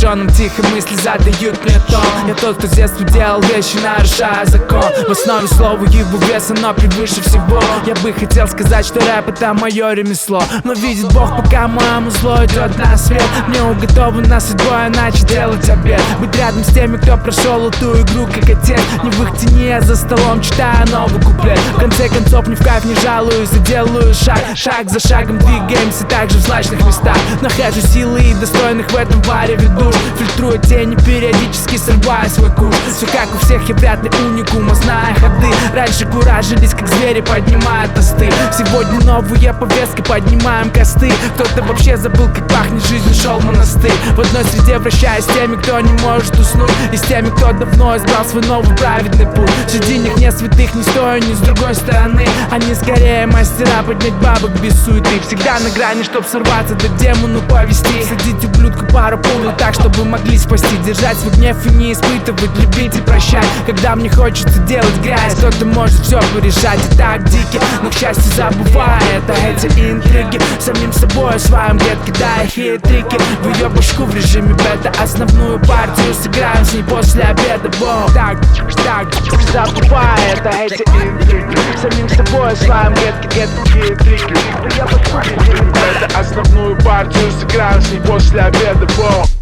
напряженным тихо мысли задают мне тон. Я тот, кто с детства делал вещи, нарушая закон. В основе слова его вес, оно превыше всего. Я бы хотел сказать, что рэп это мое ремесло, но видит Бог, пока моему зло идет на свет. Мне уготовано судьбой иначе делать обед. Быть рядом с теми, кто прошел эту игру как отец. Не в их тени, я за столом читаю новый куплет. В конце концов, ни в кайф не жалуюсь, и делаю шаг за шагом двигаемся также в злачных местах. Нахожу силы и достойных в этом вареве душ. Фильтрую тени, периодически срываю свой курс. Все как у всех, я вряд ли уникум, а зная ходы. Раньше куражились, как звери, поднимают тосты. Сегодня новая повестка, поднимаем косты. Кто-то вообще забыл, как пахнет жизнь, шел в монастырь. В одной среде вращаясь с теми, кто не может уснуть, и с теми, кто давно избрал свой новый праведный путь. Среди них нет святых ни с той, ни с другой стороны. Они скорее мастера поднять бабок без суеты. Всегда на грани, чтоб сорваться, да демону повести. Садить ублюдку пару пулю так, чтобы могли спасти. Держать свой гнев и не испытывать, любить и прощать. Когда мне хочется делать грязь, кто-то может все порешать. И так дикий, но к счастью забывая это эти интриги. Самим собой осваиваем, где кидая хитрики. В ее башку в режиме бета. Основную партию сыграем с ней после обеда. Так, забывая это эти интриги. Самим собой осваиваем, где хитрики. В ее башку в режиме бета. Основную партию сыграем с ней после обеда.